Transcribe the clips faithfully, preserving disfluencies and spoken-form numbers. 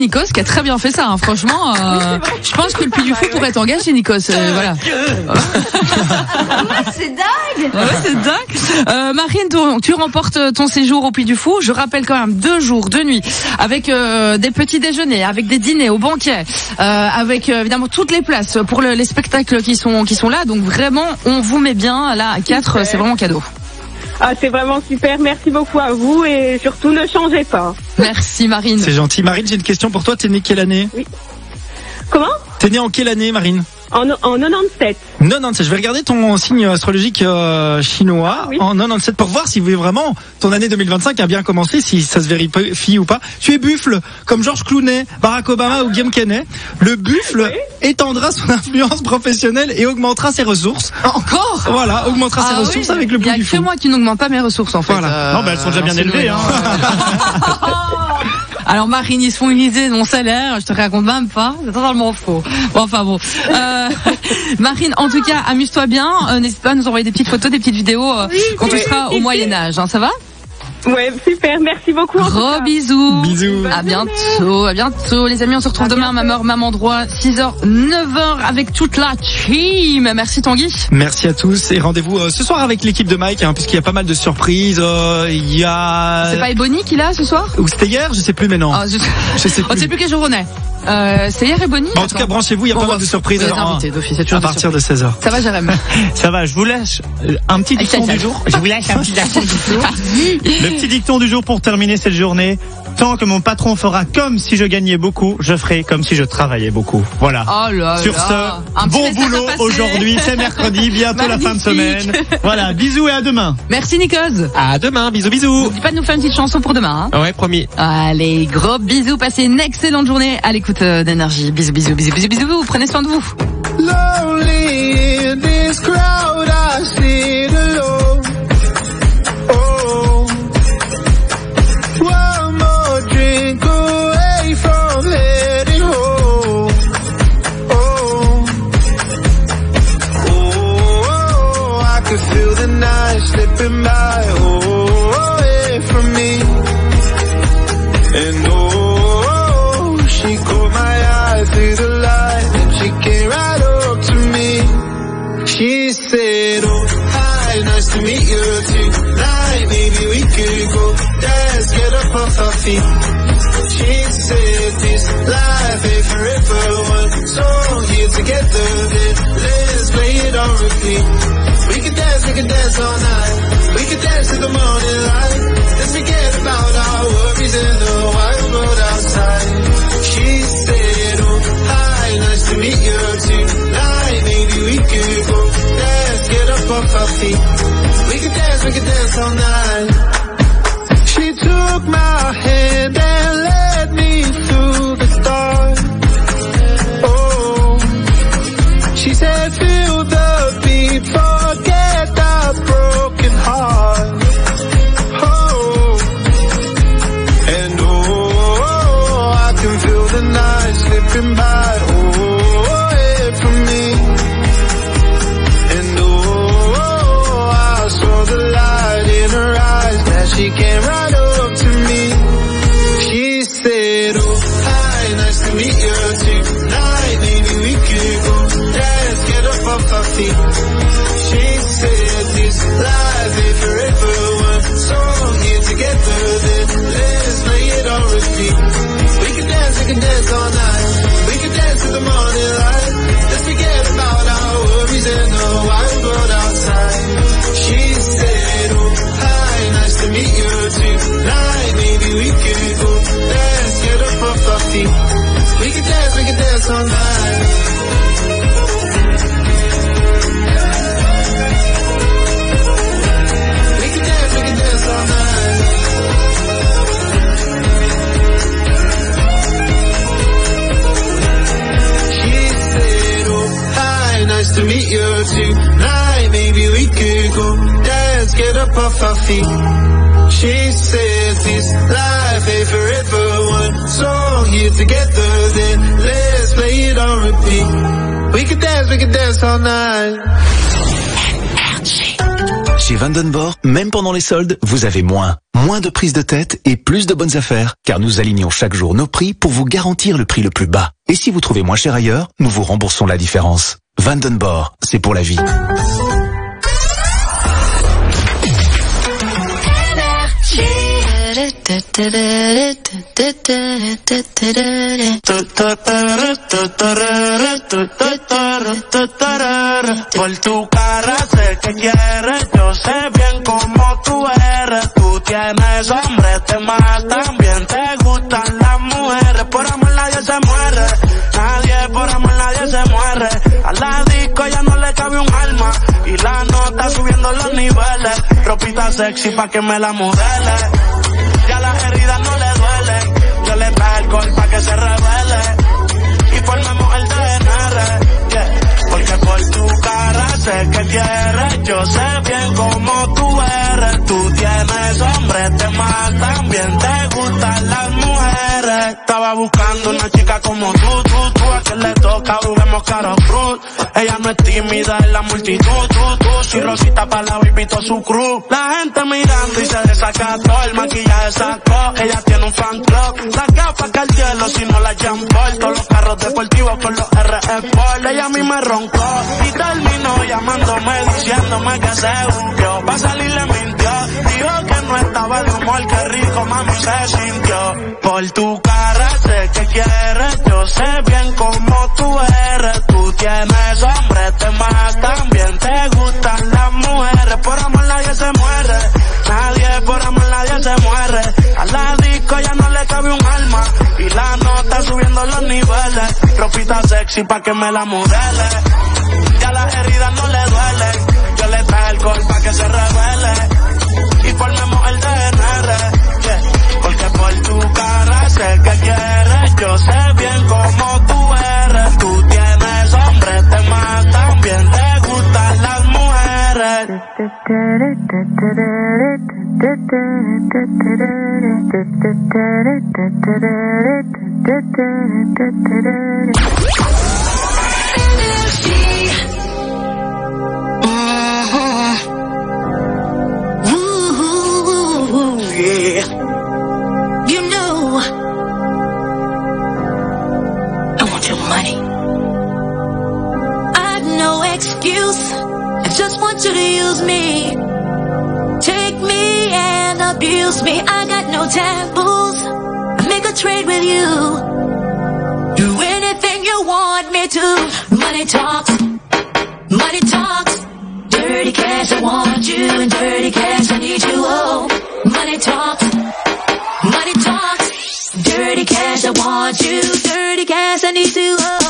Nikos qui a très bien fait ça, hein. Franchement, euh, je pense que le Puy du Fou pourrait t'engager, Nikos. Euh, voilà. C'est dingue. Ouais, c'est dingue. Euh, Marine, tu, tu remportes ton séjour au Puy du Fou. Je rappelle quand même deux jours, deux nuits, avec euh, des petits déjeuners, avec des dîners au banquet, euh, avec euh, évidemment toutes les places pour le, les spectacles qui sont qui sont là. Donc vraiment, on vous met bien là à quatre. Super. C'est vraiment cadeau. Ah, c'est vraiment super. Merci beaucoup à vous et surtout ne changez pas. Merci Marine. C'est gentil. Marine, j'ai une question pour toi. T'es née quelle année? Oui. Comment? T'es née en quelle année, Marine? En, en quatre-vingt-dix-sept. quatre-vingt-dix-sept. Je vais regarder ton signe astrologique euh, chinois ah, oui. en quatre-vingt-dix-sept pour voir si vraiment ton année deux mille vingt-cinq a bien commencé, si ça se vérifie ou pas. Tu es buffle, comme Georges Clooney, Barack Obama ah. ou Guillaume Canet. Le buffle oui. étendra son influence professionnelle et augmentera ses ressources. Encore? Voilà, augmentera ah, ses oui. ressources avec le Puy du Fou. Il y a que moi qui n'augmente pas mes ressources en fait. Voilà. Euh, non, bah elles sont déjà bien élevées. Hein. Alors Marine, ils se font utiliser de mon salaire, je te raconte même pas, c'est totalement faux. Bon, enfin bon. Euh, Marine, en tout cas, amuse-toi bien, euh, n'hésite pas à nous envoyer des petites photos, des petites vidéos euh, oui, quand oui, tu seras oui, au Moyen-Âge, hein, ça va? Ouais, super, merci beaucoup. Gros bisous. Bisous. À bientôt, à bientôt. Les amis, on se retrouve à demain, même heure, même endroit, six heures, neuf heures avec toute la team. Merci Tanguy. Merci à tous et rendez-vous euh, ce soir avec l'équipe de Mike, hein, puisqu'il y a pas mal de surprises. Il euh, y a... C'est pas Ebony qui l'a ce soir? Ou c'était hier? Je sais plus mais non. Oh, je... je sais plus. On ne sait plus quel jour on est. Euh, c'est hier Ebony? Bah, en tout cas, branchez-vous, il y a bon, pas mal de surprises. Alors, invité, à partir de seize heures. Ça va, Jérém? Ça va, je vous lâche un petit dicton du jour. Je vous lâche un petit dicton du jour. Le petit dicton du jour pour terminer cette journée. Tant que mon patron fera comme si je gagnais beaucoup, je ferai comme si je travaillais beaucoup. Voilà. Oh là Sur là. ce, bon boulot aujourd'hui, c'est mercredi, bientôt la fin de semaine. Voilà, bisous et à demain. Merci Nikos. À demain, bisous bisous. N'oublie pas de nous faire une petite chanson pour demain. Hein. Ouais, promis. Allez, gros bisous, passez une excellente journée à l'écoute d'énergie. Bisous, bisous, bisous, bisous, bisous, prenez soin de vous. Lonely in this crowd, I sit alone. Oh, one more drink away from heading home. Oh, oh, I can feel the night slipping by, oh, away from me. And oh, she caught my eye through the light and she came right up to me. She said, oh, hi, nice to meet you tonight. Maybe we could go dance, get up off our feet. She said, this life ain't forever. One song here together, then let's play it on repeat. We can dance, we can dance all night. We can dance to the morning light. Let's forget about our worries in the wild world outside. She said, oh, hi, nice to meet you tonight. Maybe we could go dance, get up off our feet. We can dance, we can dance all night. She took my hand and led me through the dark. Oh, she said, feel the beat, forget the broken heart. Oh, and oh, I can feel the night slipping by, oh, away from me. And oh, I saw the light in her eyes, now she came right up to me. She said, oh, hi, nice to meet you tonight. Maybe we could go dance, get up off our feet. She said, this life ain't forever. One song here together, then let's play it on repeat. We can dance, we can dance all night. We can dance to the morning light. Let's forget about our worries and the wild world outside. She said, oh, hi, nice to meet you tonight. Maybe we could go dance, get up off our feet. We can dance, we can dance all night. Nice to meet you tonight. Maybe we could go dance, get up off our feet. She said this life ain't forever. One song here together, then let's play it on repeat. We could dance, we could dance all night. Chez Vandenborg, même pendant les soldes, vous avez moins. Moins de prises de tête et plus de bonnes affaires, car nous alignons chaque jour nos prix pour vous garantir le prix le plus bas. Et si vous trouvez moins cher ailleurs, nous vous remboursons la différence. Vandenborg, c'est pour la vie. Por tu cara sé que quieres, yo sé bien cómo tú eres. Tú tienes hambre, te matan, también te gustan las mujeres. Por amor nadie se muere, nadie por amor nadie se muere. A la disco ya no le cabe un alma y la nota subiendo los niveles. Ropita sexy pa' que me la modele. Ya las heridas no le duelen, yo le traje alcohol pa' que se revele y formemos el D N R, yeah. Porque por tu cara sé que quieres, yo sé bien cómo tú eres. Tú tienes hombre, te matan, también te gustan las mujeres. Estaba buscando una chica como tú, tú, tú, a quien le toca juguemos caro cruz. Ella no es tímida en la multitud, tú, tú, si Rosita pa' la baby toda su cruz. La gente mirando y se desacató, el maquillaje sacó, ella tiene un fan club. La capa que el hielo si no la Jean-Paul, todos los carros deportivos con los R Sport. Ella a mí me roncó y terminó llamándome diciéndome que se buqueó. Pa' salir le mintió, dijo que no estaba de humor, que rico mami se sintió. Por tu cara sé que quieres, yo sé bien cómo tú eres. Tú tienes hombre, te matan, también te gustan las mujeres. Por amor nadie se muere, nadie por amor nadie se muere. A la disco ya no le cabe un alma y la nota subiendo los niveles. Ropita sexy pa' que me la modele. Ya las heridas no le duelen, yo le traje alcohol pa' que se revele y formemos el D N R, yeah. Porque por tu cara sé que quieres, yo sé bien cómo tú eres. Tú tienes hombre, te matan, también te gustan las mujeres. Yeah. You know I want your money. I've no excuse, I just want you to use me. Take me and abuse me, I got no taboos. I make a trade with you, do anything you want me to. Money talks, money talks. Dirty cash, I want you, and dirty cash, I need you, oh. Money talks, money talks. Dirty cash, I want you, dirty cash, I need you, oh.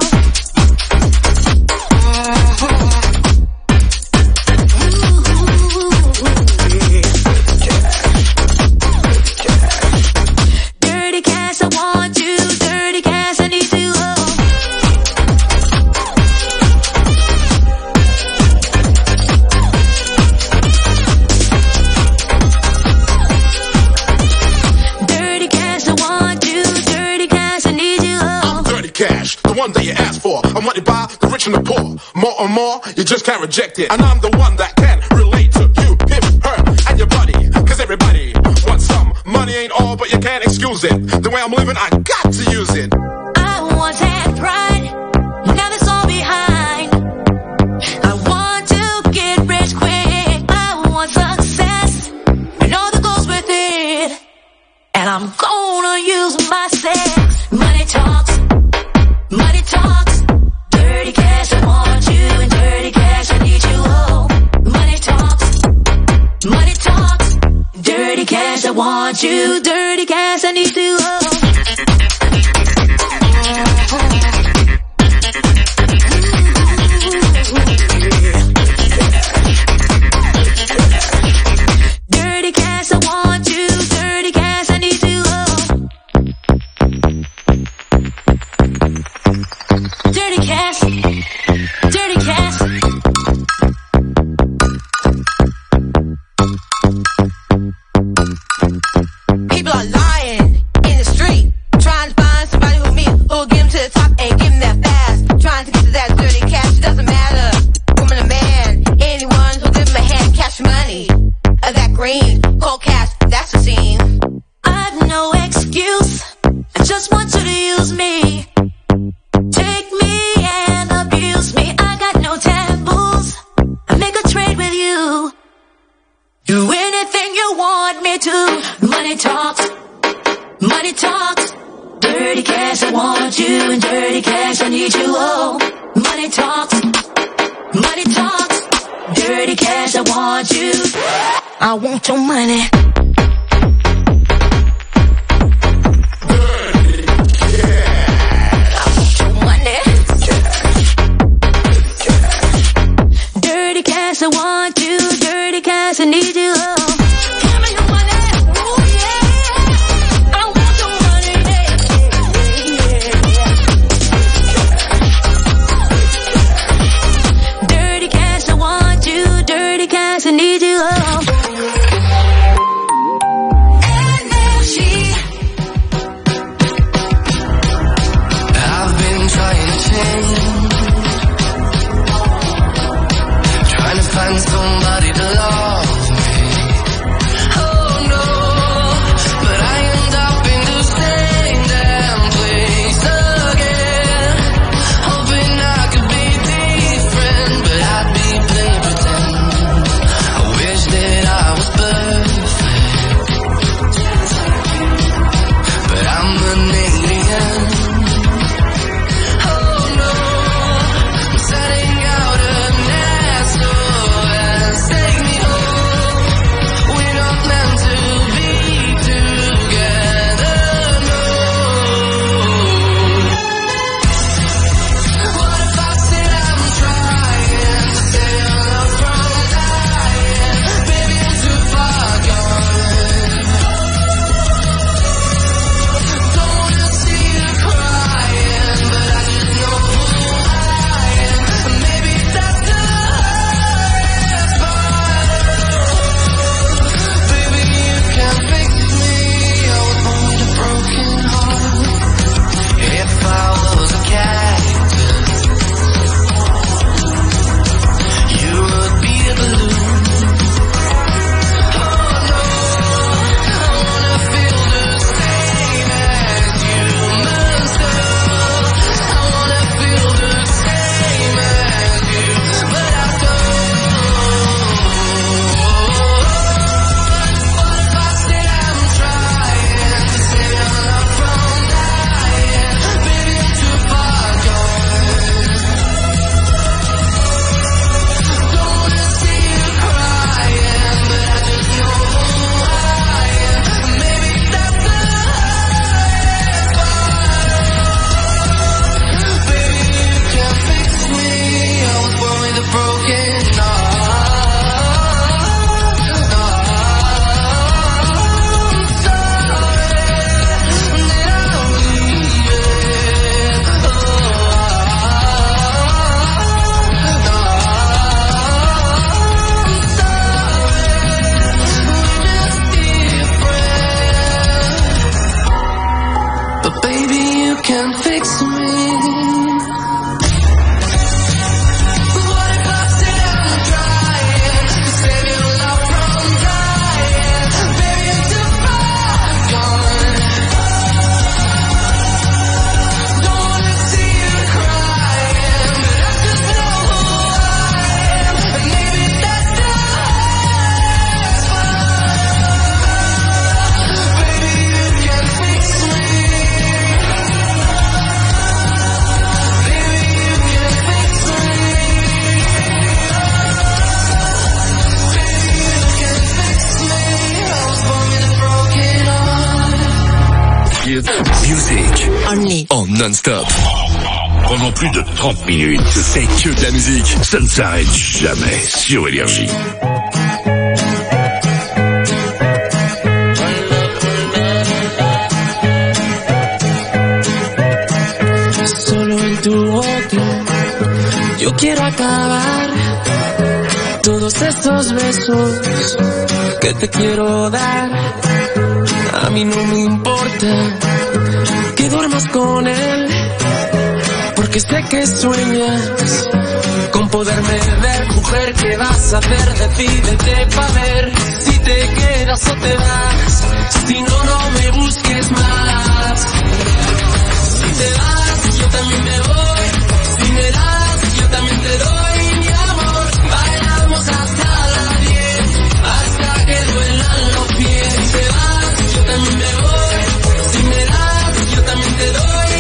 Dirty cash, I want you, dirty cash, I need you, oh. Cash, the one that you asked for. I'm wanted by the rich and the poor. More and more, you just can't reject it. And I'm the one that can relate to you, him, her, and your buddy. Cause everybody wants some. Money ain't all, but you can't excuse it. The way I'm living, I got to use it. I once had pride, now that's all behind. I want to get rich quick. I want success, and all that goes with it. And I'm gonna use my sex. Money talks, money talks. Dirty cash, I want you, and dirty cash, I need you, oh. Money talks, money talks. Dirty cash, I want you, dirty cash, I need you, oh. Dirty cash, I want you, dirty cash, I need you, oh. Dirty cash, dirty cash. People are lying in the street, trying to find somebody who me, who'll get them to the top and give them that fast. Trying to get to that dirty cash, it doesn't matter, woman or man, anyone who'll give them a hand, cash money. cash, I want you, and dirty cash, I need you. Oh, money talks, money talks. Dirty cash, I want you. I want your money. I want you, dirty cash, I need you. Oh. Give me your money, oh yeah. I want your money, yeah, yeah. Dirty cash, I want you, dirty cash, I need you. Oh. I've been trying to change, find somebody to love me. Oh no, but I end up in the same damn place again. Hoping I could be different, but I'd be playing pretend. I wish that I was perfect, but I'm an alien. Oh no, I'm setting out a nest. Take me home. We're not meant to be together, no. What if I said I'm trying to save love from dying? Baby, I'm too far gone. Don't wanna see you crying, but I just know who I am. Maybe that's the if I was a cactus, you would be a balloon. Oh no, I wanna feel the same as human stuff. I wanna feel the same as you, but I don't. What if I said I'm trying to save love from dying? Baby, I'm too far gone. Don't wanna see you crying, but I just know who I am. Maybe that's the hardest part. Baby, you can't fix me. I was born with a broken heart. But baby, you can fix me. What if I said I'm trying to save your love from dying? Baby, I'm too far gone. Don't wanna see you crying, but I just know who I am. And maybe that's the hardest part. Baby, you can fix me. Baby, you can fix me. Baby, you can fix me. I was born with a broken heart. Music Only. en non-stop. Pendant plus de trente minutes. C'est que de la musique. Ça ne s'arrête jamais sur Énergie. Solo en tu boca yo quiero acabar todos esos besos que te quiero dar. A mí no me importa que duermas con él, porque sé que sueñas con poderme ver. Mujer, ¿qué vas a hacer? Decídete pa' ver si te quedas o te vas. Si no, no me busques más. Si te vas, yo también me voy. Si me das, yo también te doy mi amor. Bailamos hasta las diez, hasta que duelan los pies. Si te vas, yo también me voy. Si me das, yo también te doy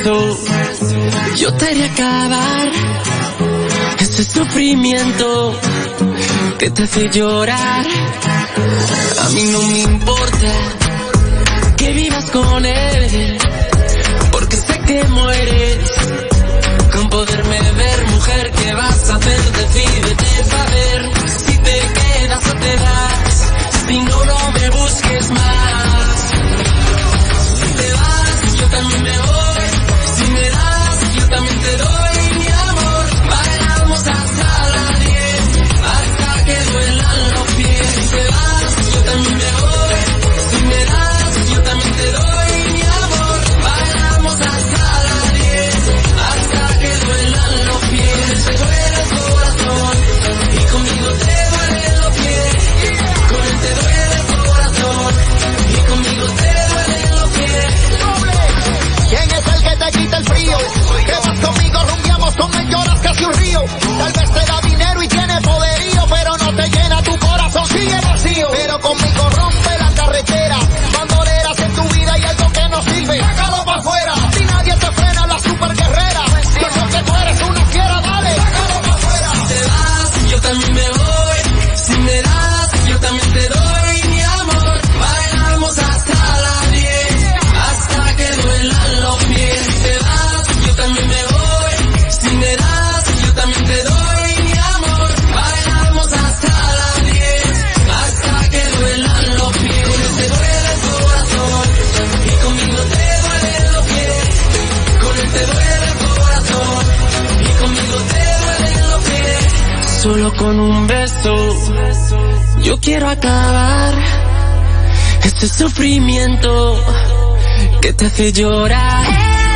beso, yo te haré acabar ese sufrimiento que te hace llorar. A mí no me importa que vivas con él, porque sé que mueres con poderme ver. Mujer, ¿qué vas a hacer? Decídete para ver si te quedas o te vas. Si no, no me busques más. Si te vas, yo también me voy. Si me das, yo también te doy mi amor. Bailamos hasta las diez, hasta que duelan los pies. Si te vas, yo también me voy. Si me das, yo también te doy mi amor. Bailamos hasta las diez, hasta que duelan los pies. Te duele el corazón y conmigo te duelen los pies. Con él te duele el corazón y conmigo te duelen los pies. ¿Quién es el que te quita el frío? Que vas conmigo, rumbiamos con él, lloras casi un río. Tal vez te da dinero y tiene poderío, pero no te llena tu corazón, sigue vacío. Pero conmigo rompe la carretera, bandoleras en tu vida y algo que no sirve, sácalo para afuera. Si nadie te frena, la super guerrera. Yo sé que tú eres una fiera, dale, sácalo para afuera. Si te vas, yo también me voy. Si me das, yo también te doy mi amor. Bailamos hasta las diez, hasta que duelan los pies. Si te vas, yo también me voy. Si me das, yo también te doy mi amor. Bailamos hasta las diez, hasta que duelan los pies. Con él te duele el corazón y conmigo te duelen los pies. Con él te duele el corazón y conmigo te duelen los pies. Solo con un beso yo quiero acabar este sufrimiento que te hace llorar.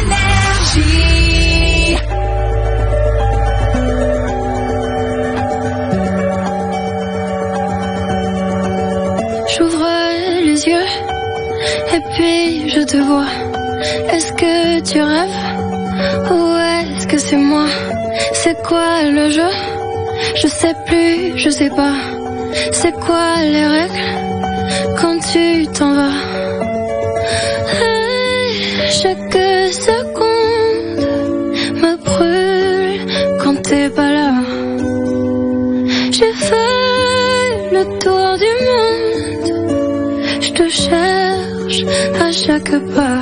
Énergie. J'ouvre les yeux et puis je te vois. Est-ce que tu rêves ou est-ce que c'est moi? C'est quoi le jeu? Je sais plus, je sais pas. C'est quoi les règles quand tu t'en vas? Hey, chaque seconde me brûle quand t'es pas là. J'ai fait le tour du monde, je te cherche à chaque pas.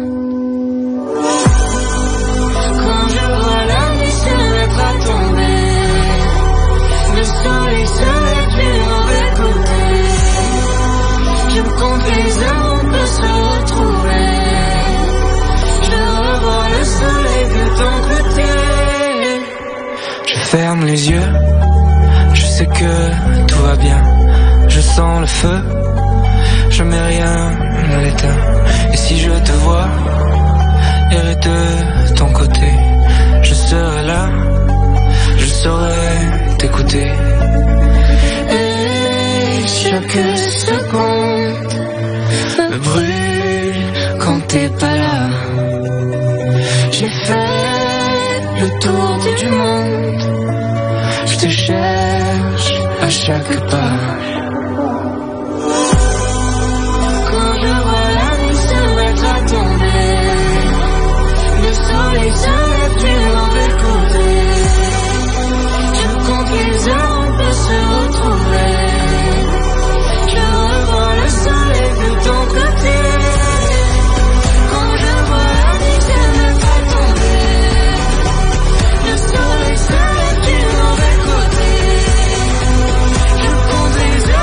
Quand je vois la nuit se mettre à tomber, le soleil se met du mauvais côté. Je compte les heures, on peut se retrouver. Je revois le soleil de ton côté. Je ferme les yeux, je sais que tout va bien. Je sens le feu, je mets rien à l'éteint. Et si je te vois errer de ton côté, je serai là, je saurai t'écouter. Et chaque seconde me brûle quand t'es pas là. J'ai fait le tour du monde, je te cherche à chaque pas. Quand je vois la nuit se mettre à tomber, le soleil se lève du mauvais côté. Je compte les heures, on peut se retrouver. Je revois le soleil de ton côté. Quand je vois la nuit se mettre à tomber, le soleil se lève du mauvais côté. Je compte les heures.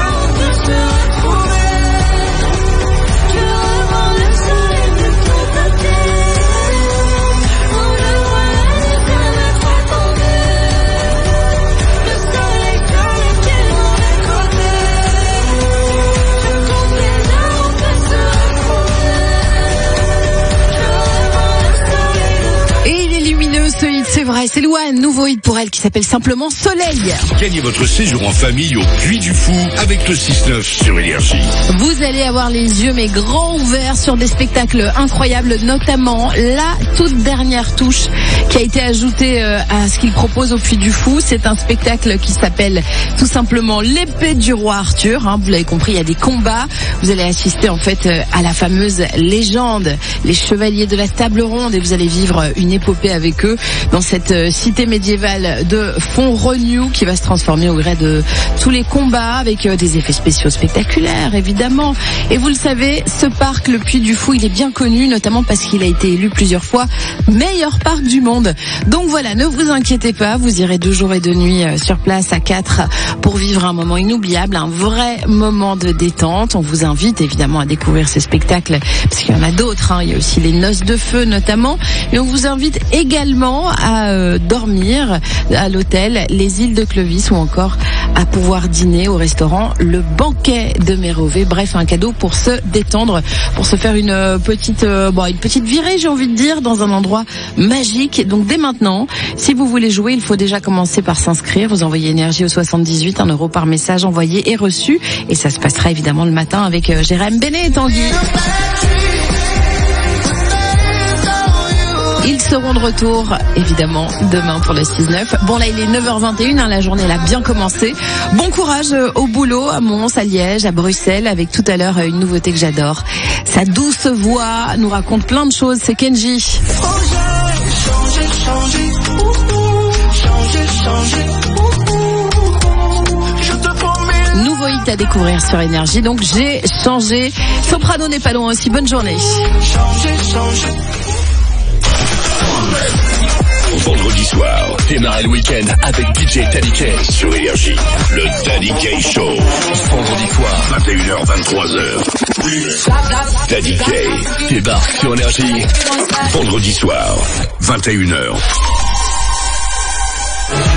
c'est vrai, c'est Louane, nouveau hit pour elle qui s'appelle simplement Soleil. Gagnez votre séjour en famille au Puy du Fou avec le six neuf sur Énergie. Vous allez avoir les yeux mais grands ouverts sur des spectacles incroyables, notamment la toute dernière touche qui a été ajoutée euh, à ce qu'il propose au Puy du Fou. C'est un spectacle qui s'appelle tout simplement l'épée du roi Arthur. Hein, vous l'avez compris, il y a des combats. Vous allez assister en fait euh, à la fameuse légende, les chevaliers de la table ronde, et vous allez vivre une épopée avec eux dans cette euh, cité médiévale de Font-Renew qui va se transformer au gré de tous les combats avec euh, des effets spéciaux spectaculaires évidemment. Et vous le savez, ce parc, le Puy du Fou, il est bien connu notamment parce qu'il a été élu plusieurs fois meilleur parc du monde. Donc voilà, ne vous inquiétez pas, vous irez deux jours et deux nuits euh, sur place à quatre pour vivre un moment inoubliable, un vrai moment de détente. On vous invite évidemment à découvrir ces spectacles parce qu'il y en a d'autres, hein. Il y a aussi les noces de feu notamment, et on vous invite également à euh, dormir à l'hôtel Les Îles de Clovis ou encore à pouvoir dîner au restaurant Le Banquet de Mérové. Bref, un cadeau pour se détendre, pour se faire une euh, petite euh, bon, une petite virée, j'ai envie de dire, dans un endroit magique. Donc dès maintenant, si vous voulez jouer, il faut déjà commencer par s'inscrire. Vous envoyez Énergie au soixante-dix-huit, un euro par message envoyé et reçu, et ça se passera évidemment le matin avec euh, Jérém Bénet et Tanguy. Ils seront de retour, évidemment, demain pour le six neuf. Bon, là, il est neuf heures vingt et une, hein, la journée elle a bien commencé. Bon courage au boulot, à Mons, à Liège, à Bruxelles, avec tout à l'heure une nouveauté que j'adore. Sa douce voix nous raconte plein de choses, c'est Kenji. Changer, changer, changer, changer. Nouveau hit à découvrir sur Énergie, donc j'ai changé. Soprano n'est pas loin aussi, bonne journée. Changer, changer. Vendredi soir, démarrez le week-end avec D J Daddy K sur Énergie. Le Daddy K Show. Vendredi soir, vingt et une heures, vingt-trois heures. Daddy K débarque sur Énergie. Vendredi soir, vingt et une heures. Docteur ?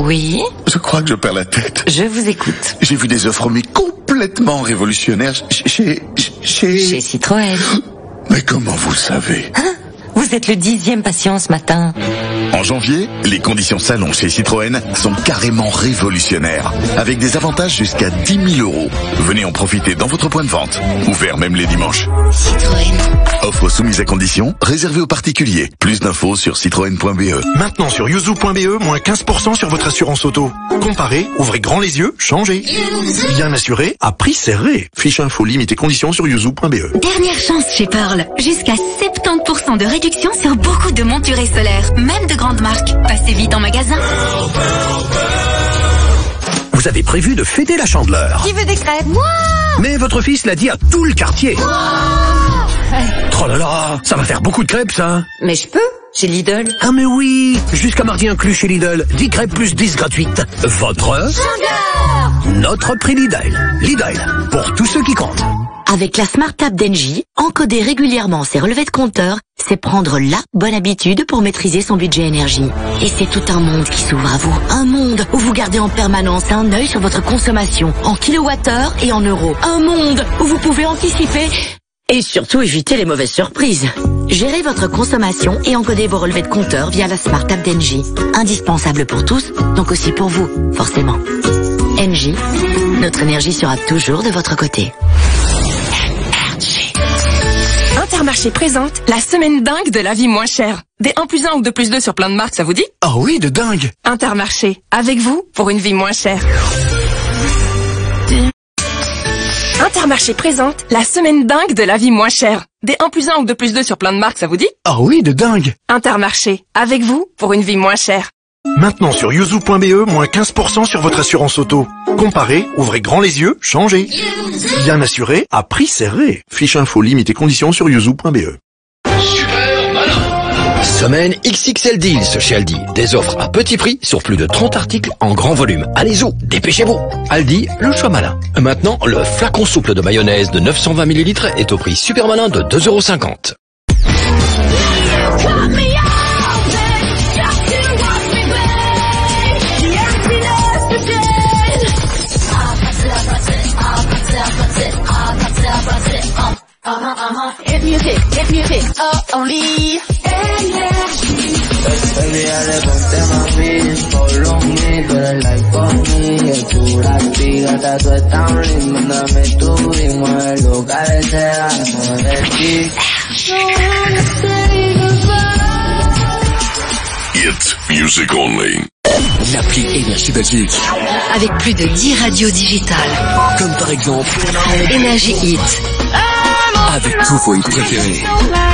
Oui. Je crois que je perds la tête. Je vous écoute. J'ai vu des offres mais complètement révolutionnaires chez... Chez... Chez Citroën. Mais comment vous savez ? Hein ? Vous êtes le dixième patient ce matin. En janvier, les conditions salon chez Citroën sont carrément révolutionnaires, avec des avantages jusqu'à dix mille euros. Venez en profiter dans votre point de vente, ouvert même les dimanches. Citroën. Offre soumise à conditions, réservée aux particuliers. Plus d'infos sur citroën point b e. Maintenant sur yuzu point b e, moins quinze pour cent sur votre assurance auto. Comparez, ouvrez grand les yeux, changez. Bien assuré, à prix serré. Fiche info, limite et conditions sur yuzu point b e. Dernière chance chez Pearl. Jusqu'à soixante-dix pour cent de réduction sur beaucoup de montures solaires, même de grandes marques. Passez vite en magasin. Vous avez prévu de fêter la Chandeleur. Qui veut des crêpes? Moi! Mais votre fils l'a dit à tout le quartier. Oh là là, ça va faire beaucoup de crêpes, ça. Mais je peux, chez Lidl. Ah mais oui, jusqu'à mardi inclus chez Lidl. dix crêpes plus dix gratuites. Votre... Chandeleur! Notre prix Lidl. Lidl, pour tous ceux qui comptent. Avec la Smart App d'Engie, encoder régulièrement ses relevés de compteur, c'est prendre la bonne habitude pour maîtriser son budget énergie. Et c'est tout un monde qui s'ouvre à vous. Un monde où vous gardez en permanence un œil sur votre consommation, en kilowattheure et en euros. Un monde où vous pouvez anticiper et surtout éviter les mauvaises surprises. Gérez votre consommation et encodez vos relevés de compteur via la Smart App d'Engie. Indispensable pour tous, donc aussi pour vous, forcément. Engie, notre énergie sera toujours de votre côté. Intermarché présente la semaine dingue de la vie moins chère. Des un plus un ou deux plus deux sur plein de marques, ça vous dit? Ah oui, de dingue. Intermarché, avec vous pour une vie moins chère. Intermarché présente la semaine dingue de la vie moins chère. Des un plus un ou deux plus deux sur plein de marques, ça vous dit? Ah oui, de dingue. Intermarché, avec vous pour une vie moins chère. Maintenant sur yuzu point b e, moins quinze pour cent sur votre assurance auto. Comparez, ouvrez grand les yeux, changez. Bien assuré, à prix serré. Fiche info, limite et conditions sur yuzu point b e. Super malin. Semaine X X L Deals chez Aldi. Des offres à petit prix sur plus de trente articles en grand volume. Allez-y, dépêchez-vous. Aldi, le choix malin. Maintenant, le flacon souple de mayonnaise de neuf cent vingt millilitres est au prix super malin de deux euros cinquante. Uh-huh, uh-huh, hit music. Hit music only. Olvídate, ponte mami, follow me, tú eres like for me, es pura gata, tú estás tan linda, dame tu ritmo, el lugar de seda, no de ti. Hit music only. L'appli Énergie Belgique. Avec plus de dix radios digitales. Comme par exemple Énergie Hit. avec tous vos hits préférés.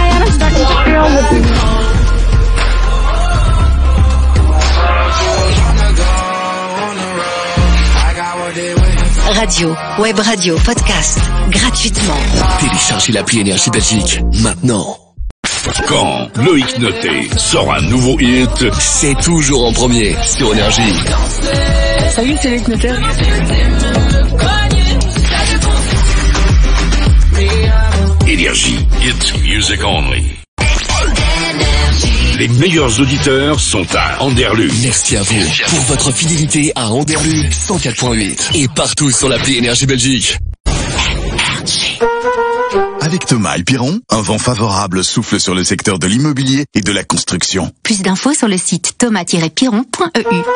Radio, web radio, podcast, gratuitement. Téléchargez l'appli Énergie Belgique, maintenant. Quand Loïc Noté sort un nouveau hit, c'est toujours en premier sur Énergie. Salut, c'est Loïc Noté. Énergie, hit music only. Les meilleurs auditeurs sont à Anderlu. Merci à vous pour votre fidélité à Anderlu cent quatre point huit et partout sur l'appli Énergie Belgique. Avec Thomas et Piron, un vent favorable souffle sur le secteur de l'immobilier et de la construction. Plus d'infos sur le site thomas tiret piron point e u.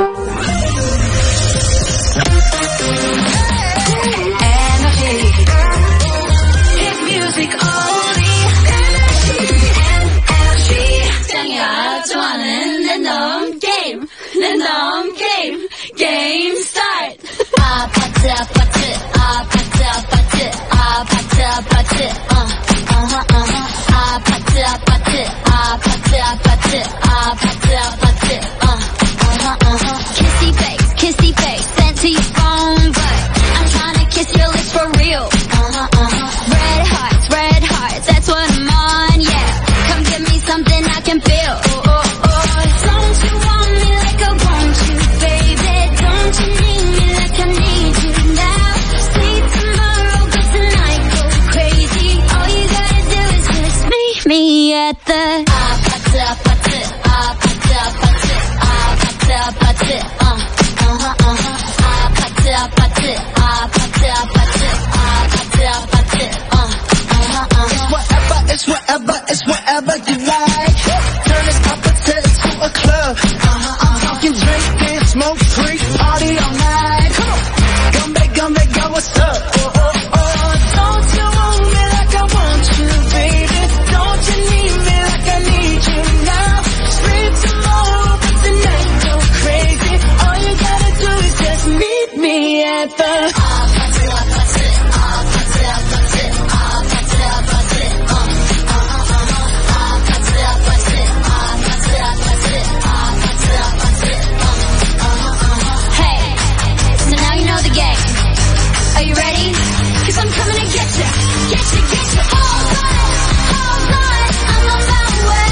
Game start. Ah, party, party, ah, party, party, ah, party, party, uh, uh-huh, uh-huh. Ah, party, party, ah, party, party, ah, party, party, uh, uh-huh, uh-huh. Kissy face, kissy face, senti phone, but I'm tryna kiss your lips for real. Uh-huh, uh-huh. Red hearts, red hearts, that's what I'm on, yeah. Come give me something I can feel. Oh, oh, oh. Don't you want me like I want you, baby? Don't you need me like I need you now? Sleep tomorrow, but tonight go crazy. All you gotta do is just meet me at the ah party, party, ah party, party, ah party, party, uh, uh-huh, uh-huh. Ah party, party, ah party, party, ah party, party, uh, uh-huh, uh-huh. Whatever, it's whatever, it's whatever you like. Turn this party to a club. Uh-huh, I'm talking drink and smoke free, party all night. Come on, come back, come back, go, what's up? Oh, oh, oh, don't you want me like I want you, baby? Don't you need me like I need you now? Spring tomorrow, but tonight go crazy. All you gotta do is just meet me at the ah party, party, ah party, party, ah party, party, uh, uh-huh, uh-huh. Ah party, party, ah party, party, ah party, party, uh, uh-huh, uh-huh. Hey, so now you know the game. Are you ready? Cause I'm coming to get you, get you, get you. Hold on, hold on, I'm on my way.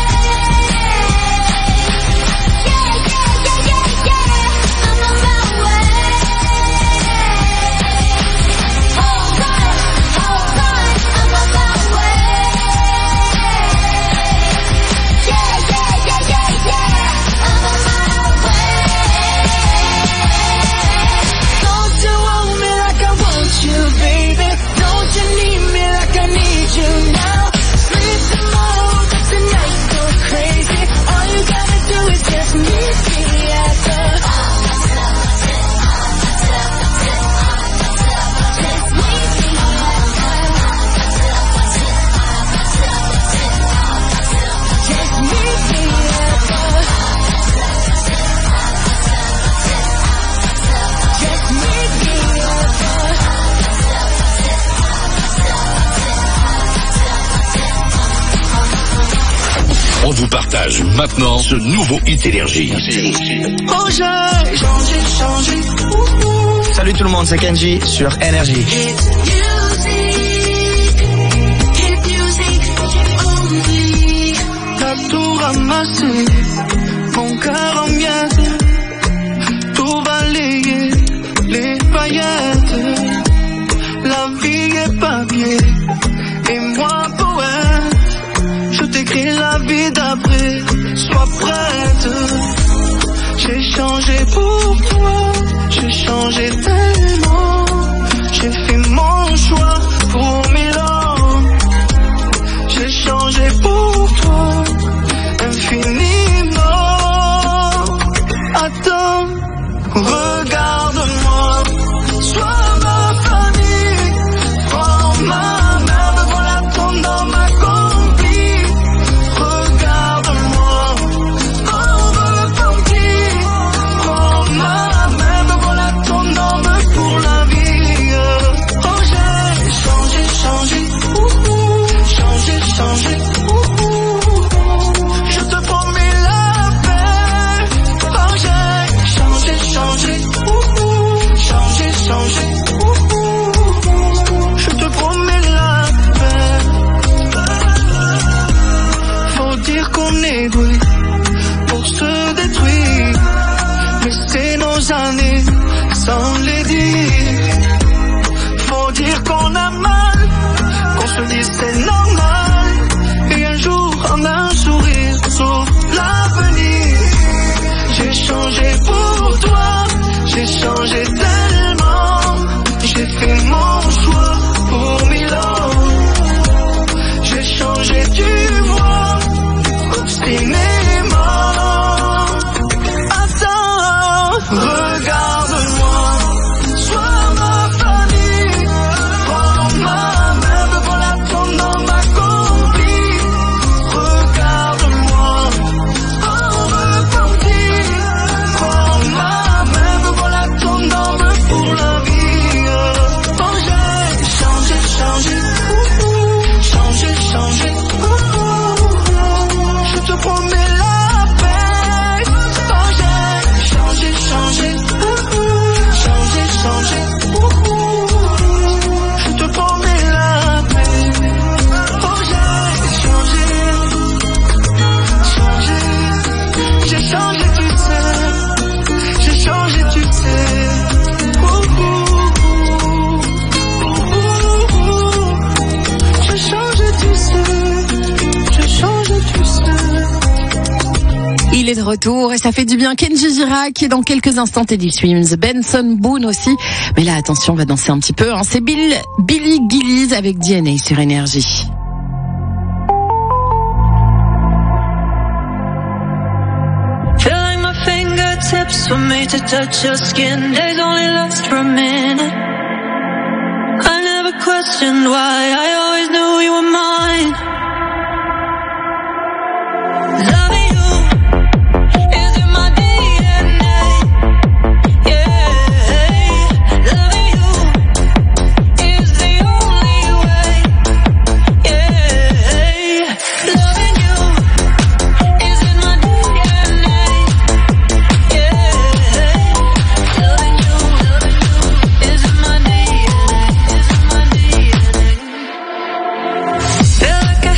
Yeah, yeah, yeah, yeah, yeah, I'm on my way. Hold on, hold on, I'm on my way. Yeah, yeah, yeah, yeah, yeah, I'm on my way. Don't you want me like I want you, baby? Don't you need me like I need you now? Sleep tomorrow, but tonight go crazy. All you gotta do is just meet me at the just meet me at the just meet me at the on vous partage maintenant ce nouveau hit Énergie. Oh, j'ai changé, changé. Salut tout le monde, c'est Kenji sur Énergie. T'as tout ramassé, mon cœur en miettes, tout balayé, les paillettes, la vie est papier, et moi poète, je t'écris la vie d'après, sois prête. J'ai changé pour toi, j'ai changé tellement, j'ai fait mon choix pour mille ans. est de retour et ça fait du bien. Kenji Girac et dans quelques instants Teddy Swims, Benson Boone aussi. Mais là, attention, on va danser un petit peu. Hein. C'est Bill, Billy Gillies avec D N A sur Énergie. Feeling my fingertips were made to touch your skin. Days only last for a minute. I never questioned why. I always knew you were mine. Loving you is in my D N A. Yeah, loving you is the only way. Yeah, loving you is in my D N A. Yeah, loving you, loving you is in my D N A. Is in my D N A. Feel like I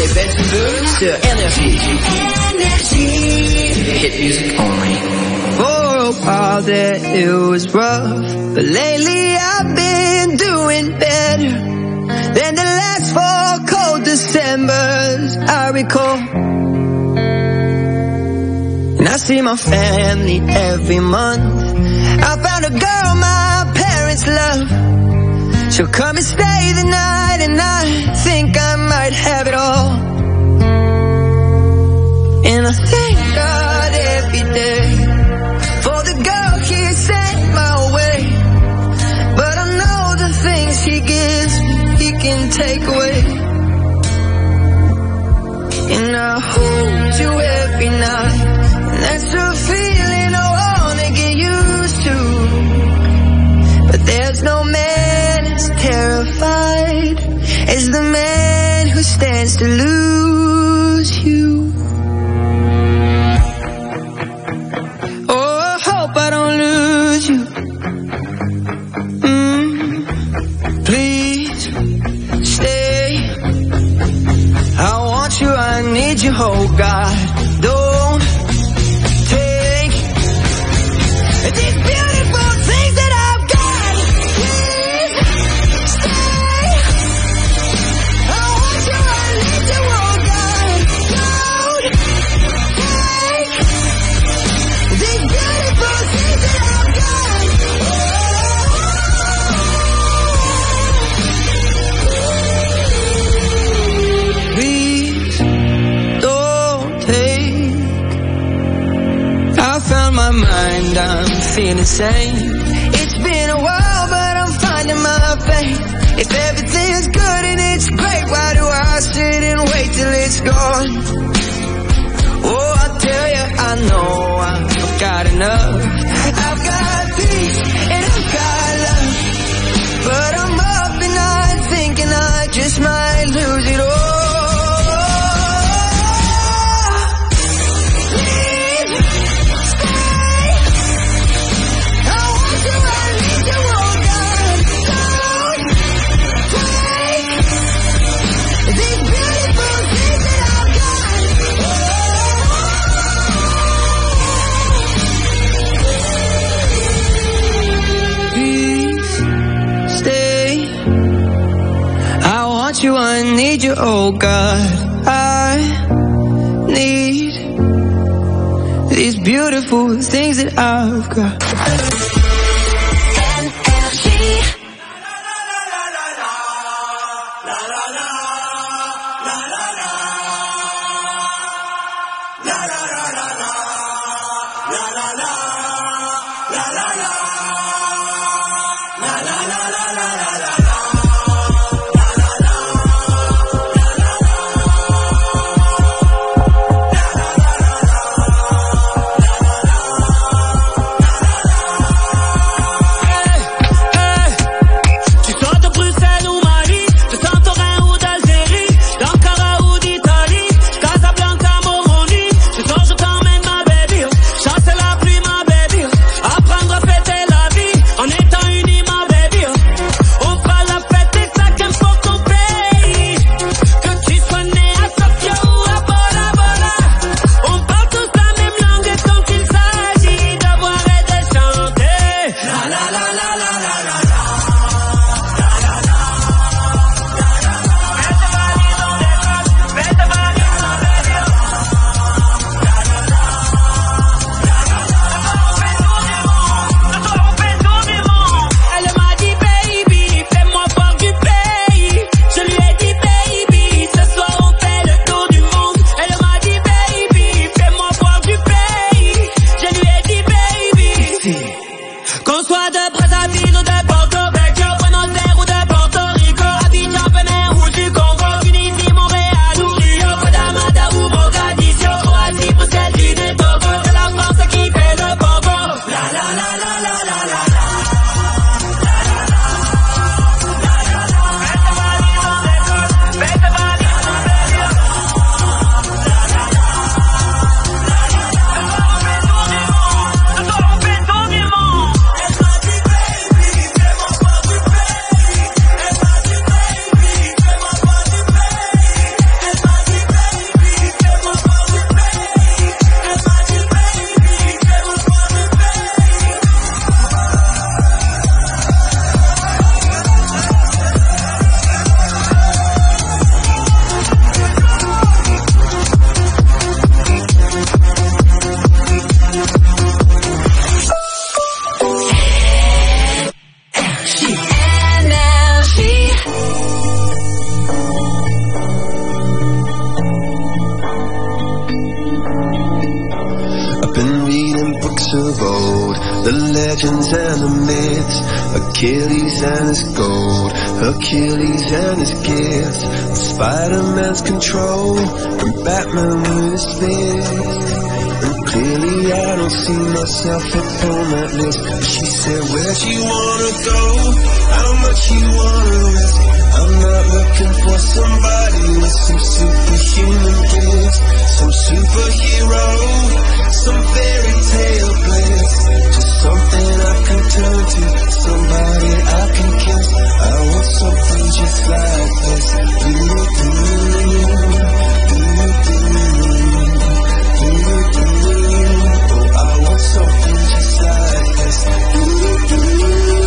c'est Belle tu veux sur Énergie. Hit music only. For a while there it was rough, but lately I've been doing better than the last four cold Decembers I recall. And I see my family every month. I found a girl my parents love. She'll come and stay the night, and I think I might have it all. And I thank God every day for the girl he sent my way. But I know the things he gives me, he can take away. And I hold you every night, and that's a feeling I wanna get used to. But there's no man as terrified as the man who stands to lose you. Oh, I hope I don't lose you. Mm, please stay. I want you, I need you, oh God. Don't take these beautiful things that I've got. Please stay. I want you, I need you, oh God. Don't take these beautiful things that I've got. Please don't take. I found my mind, I'm feeling sane. It's been a while, but I'm finding my faith. If everything's good and it's great, why do I sit and wait till it's gone? Oh, I tell you, I know I've got enough. I've got peace and I've got love, but I'm up and I'm thinking I just might lose it all. You, I need you, oh God. I need these beautiful things that I've got. Tu sortes de Bruxelles ou Mali, de Santorin ou d'Algérie, d'Ankara ou d'Italie. legends and the myths, Achilles and his gold, Achilles and his gifts, Spider-Man's control, and Batman with his fist. And clearly I don't see myself upon that list. She said, where'd you wanna go? How much you wanna risk? I'm not looking for somebody with some superhuman gifts, some superhero, some fairy tale bliss, just something I can turn to, somebody I can kiss. I want something just like this. Do-do-do, do-do-do. Oh, I want something just like this. Do-do-do.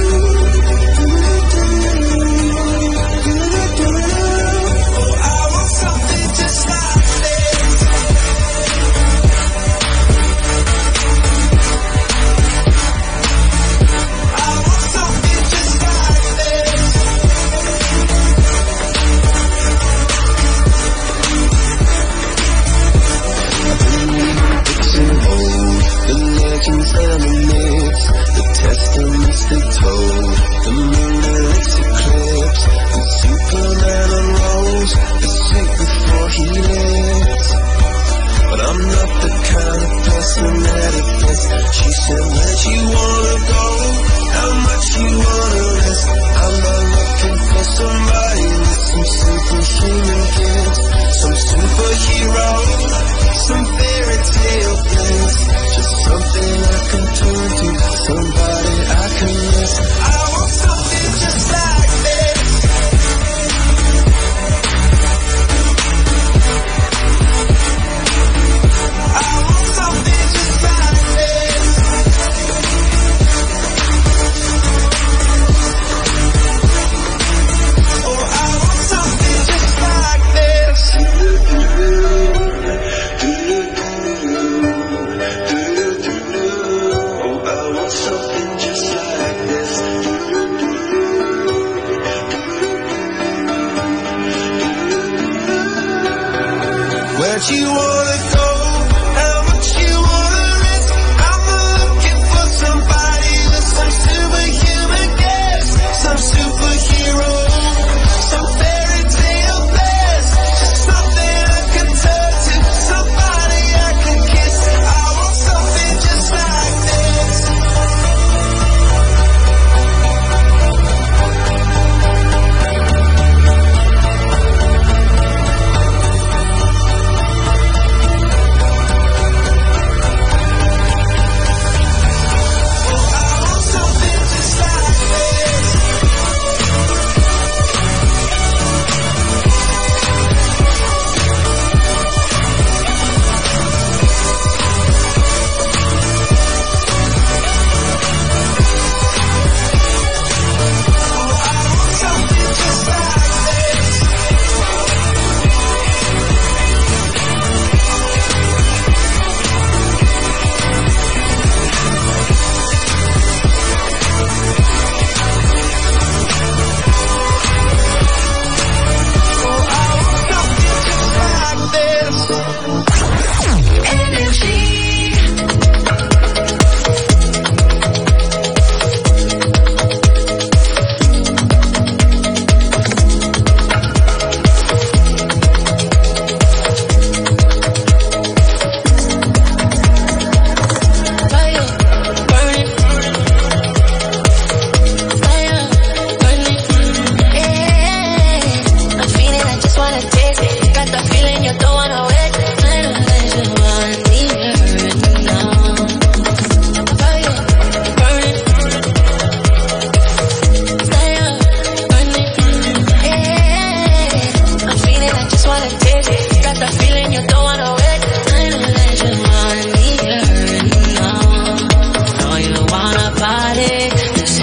And the myths, the testaments they told, the moon and its eclipse, and Superman unrolls the suit before he lives. But I'm not the kind of person that it gets. She said, where'd you wanna go? How much you wanna risk? I'm not looking for somebody with some superhuman gifts, some superhero, some fairy tale bliss, just something I can turn to, somebody I can miss. I want something just like this. I want something just like this. Oh, I want something just like this. Where'd you wanna go? How much you wanna risk? I'm looking for somebody with some superhuman gifts, some superhero, some fairy tale bliss, something I can turn to, somebody I can kiss. I want something just like this.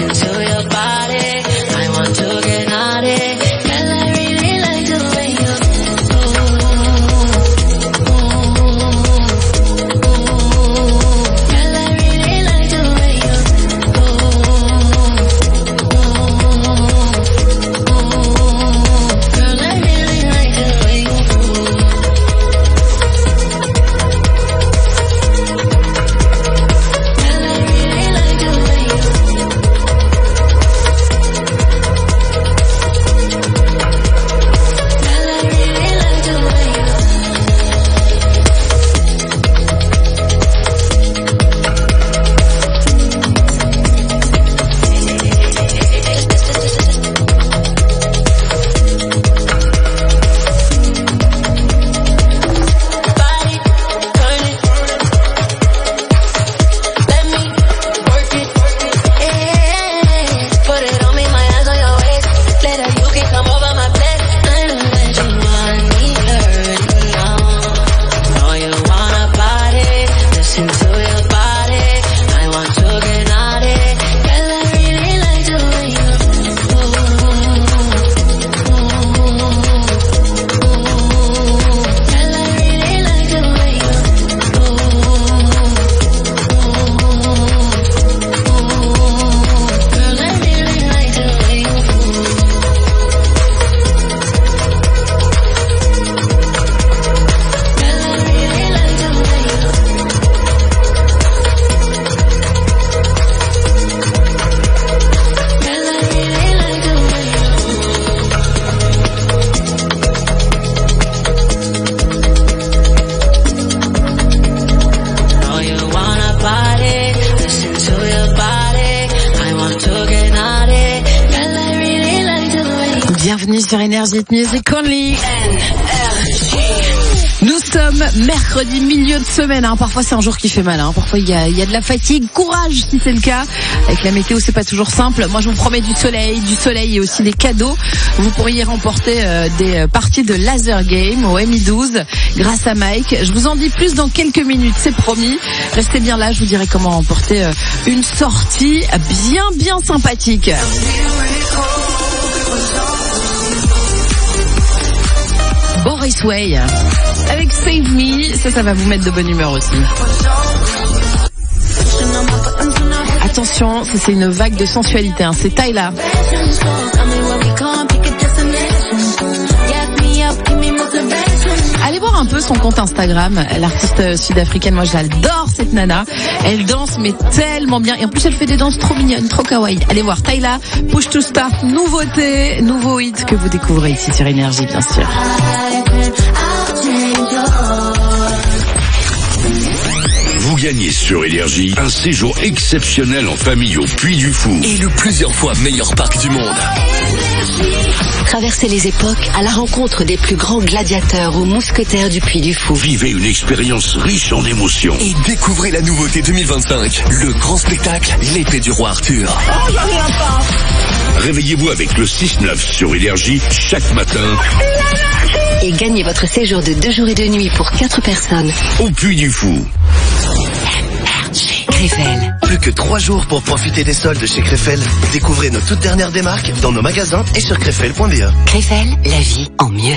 Listen to your body, girl, I really like the way you sur Énergie Music Only. Nous sommes mercredi, milieu de semaine. Hein. Parfois c'est un jour qui fait mal. Hein. Parfois il y a, il y a de la fatigue. Courage si c'est le cas. Avec la météo c'est pas toujours simple. Moi je vous promets du soleil, du soleil et aussi des cadeaux. Vous pourriez remporter euh, des parties de laser game au M I douze grâce à Mike. Je vous en dis plus dans quelques minutes, c'est promis. Restez bien là, je vous dirai comment remporter euh, une sortie bien bien sympathique. Boris Way avec Save Me, ça, ça va vous mettre de bonne humeur aussi. Attention, ça c'est une vague de sensualité, hein. C'est Tyla. Allez voir un peu son compte Instagram, l'artiste sud-africaine, moi j'adore cette nana. Elle danse mais tellement bien et en plus elle fait des danses trop mignonnes, trop kawaii. Allez voir Tyla, Push to Start, nouveauté, nouveau hit que vous découvrez ici sur Énergie bien sûr. Vous gagnez sur Énergie un séjour exceptionnel en famille au Puy du Fou. Et le plusieurs fois meilleur parc du monde. Traversez les époques à la rencontre des plus grands gladiateurs ou mousquetaires du Puy du Fou. Vivez une expérience riche en émotions. Et découvrez la nouveauté deux mille vingt-cinq, le grand spectacle L'épée du roi Arthur. Oh, j'en reviens pas. Réveillez-vous avec le six neuf sur Énergie chaque matin. Et gagnez votre séjour de deux jours et deux nuits pour quatre personnes. Au Puy du Fou. Krefel. Plus que trois jours pour profiter des soldes chez Krefel. Découvrez nos toutes dernières démarques dans nos magasins et sur krefel point b e. Krefel, la vie en mieux.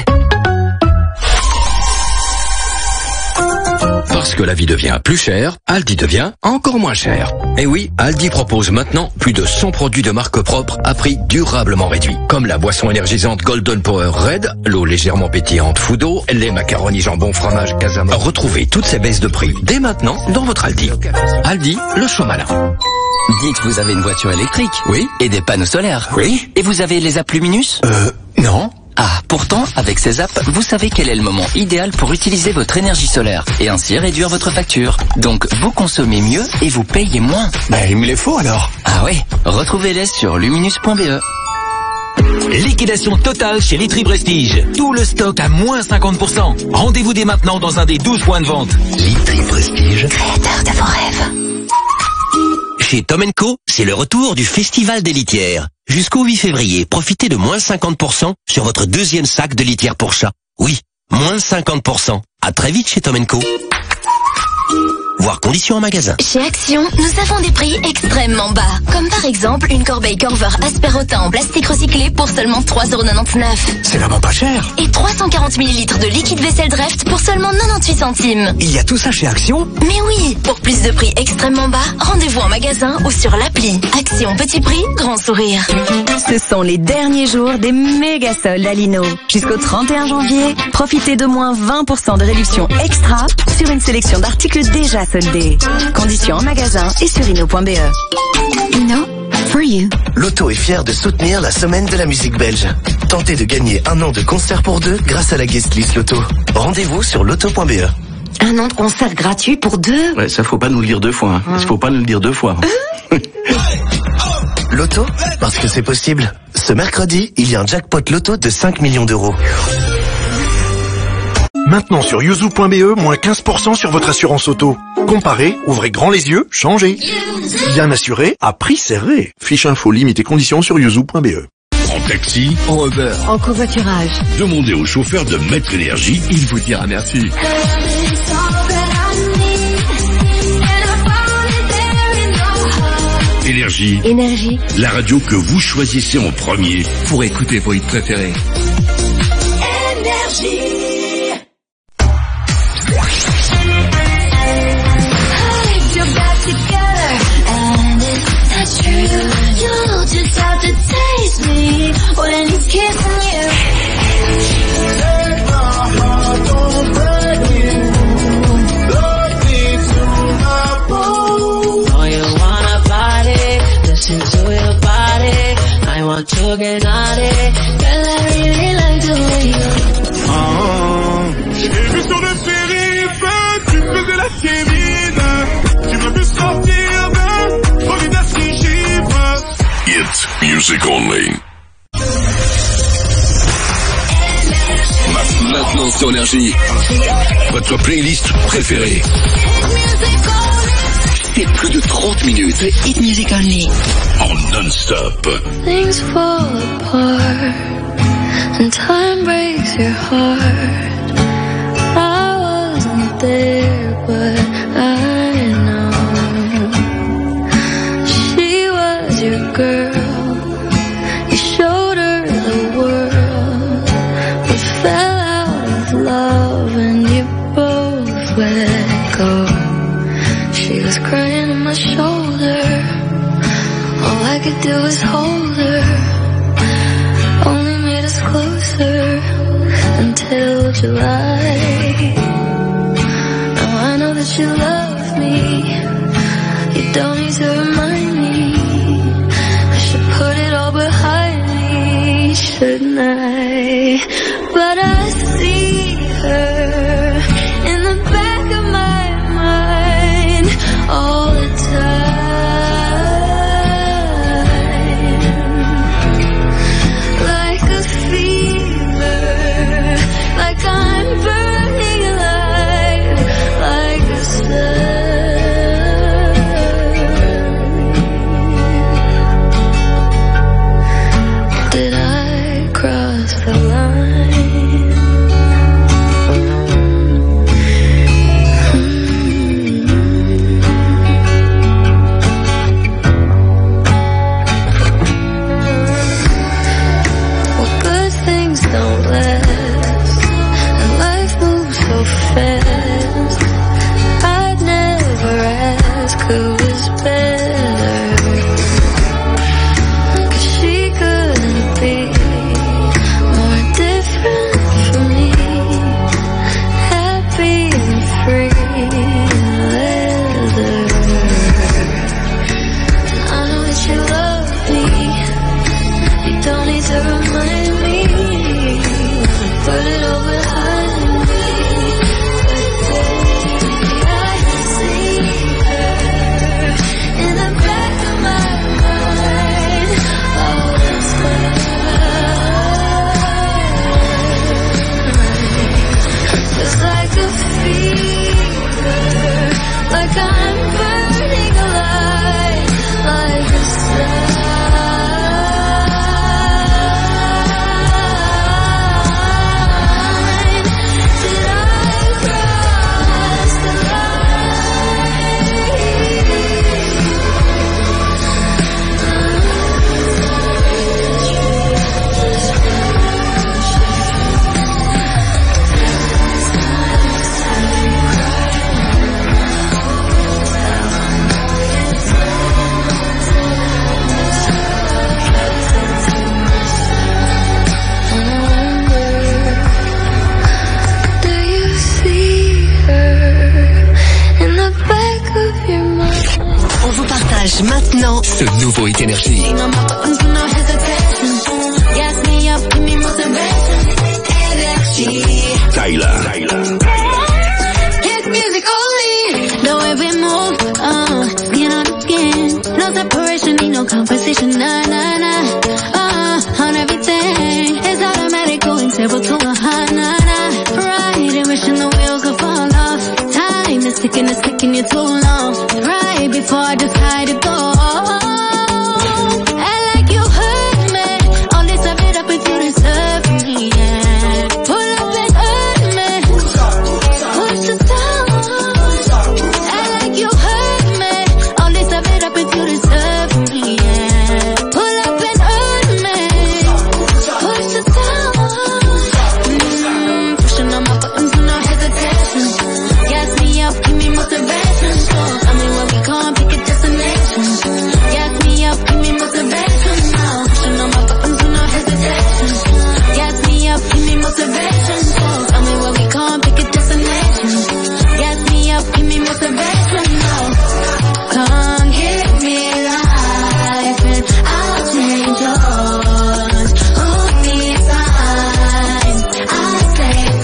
Parce que la vie devient plus chère, Aldi devient encore moins cher. Et oui, Aldi propose maintenant plus de cent produits de marque propre à prix durablement réduit. Comme la boisson énergisante Golden Power Red, l'eau légèrement pétillante Foudo, les macaronis jambon fromage Casama. Retrouvez toutes ces baisses de prix dès maintenant dans votre Aldi. Aldi, le choix malin. Dites, vous avez une voiture électrique? Oui. Et des panneaux solaires? Oui. Et vous avez les apps Luminus? Euh, non. Ah, pourtant, avec ces apps, vous savez quel est le moment idéal pour utiliser votre énergie solaire et ainsi réduire votre facture. Donc, vous consommez mieux et vous payez moins. Bah, il me les faut alors. Ah ouais, retrouvez-les sur luminus point b e. Liquidation totale chez Litry Prestige. Tout le stock à moins cinquante pour cent. Rendez-vous dès maintenant dans un des douze points de vente. Litry Prestige, créateur de vos rêves. Chez Tom and Co, c'est le retour du Festival des litières. Jusqu'au huit février, profitez de moins cinquante pour cent sur votre deuxième sac de litière pour chat. Oui, moins cinquante pour cent. À très vite chez Tom and Co. Voir conditions en magasin. Chez Action, nous avons des prix extrêmement bas. Comme par exemple une corbeille Corver Asperotin en plastique recyclé pour seulement trois euros quatre-vingt-dix-neuf. C'est vraiment pas cher. Et trois cent quarante millilitres de liquide vaisselle Dreft pour seulement quatre-vingt-dix centimes. Il y a tout ça chez Action? Mais oui, pour plus de prix extrêmement bas, rendez-vous en magasin ou sur l'appli. Action petit prix, grand sourire. Ce sont les derniers jours des méga soldes à Lino. Jusqu'au trente et un janvier, profitez de moins vingt pour cent de réduction extra sur une sélection d'articles déjà soldés. Conditions en magasin et sur ino point b e. Ino, for you. Loto est fier de soutenir la semaine de la musique belge. Tentez de gagner un an de concert pour deux grâce à la guest list Loto. Rendez-vous sur loto point b e. Un an de concert gratuit pour deux? Ouais, ça faut pas nous le dire deux fois. Hein. Il faut pas nous le dire deux fois. Loto, parce que c'est possible. Ce mercredi, il y a un jackpot Loto de cinq millions d'euros. Maintenant sur yuzu point b e, moins quinze pour cent sur votre assurance auto. Comparez, ouvrez grand les yeux, changez. Bien assuré, à prix serré. Fiche info, limite et conditions sur yuzu point b e. En taxi, en Uber, en covoiturage. Demandez au chauffeur de Maître Énergie, il vous dira merci. Énergie. Énergie. La radio que vous choisissez en premier pour écouter vos hits préférés. Énergie. You just have to taste me when he's kissing you. Take my heart, don't break you. Love me to my bone. Oh, you wanna party? Listen to your body. I want to get naughty. Girl, I really like the way you. Oh. J'ai vu sur le périph', tu faisais la sémine. Tu m'as vu sortir de Florida. It's music only. maintenant sur Énergie. Votre playlist préférée. C'est plus de trente minutes. The Hit Music Only. En non-stop. Things fall apart and time breaks your heart. I wasn't there, but I know she was your girl. You showed her the world, but fell out of love and you both let go. She was crying on my shoulder. All I could do was hold her. Only made us closer until July. Now I know that you love me. You don't need to remind me. I should put it all behind me, shouldn't I? But I see her in the back of my mind all the time. Maintenant, ce nouveau Hit Énergie. Tyla. Hit music only. The way we move, uh, skin on skin. No separation, need no conversation. Nah, nah, nah. Uh, on everything. It's automatic, going several to a high, nah, nah. Right, and wishing the wheels will fall off. Time is ticking, it's ticking, you're too long.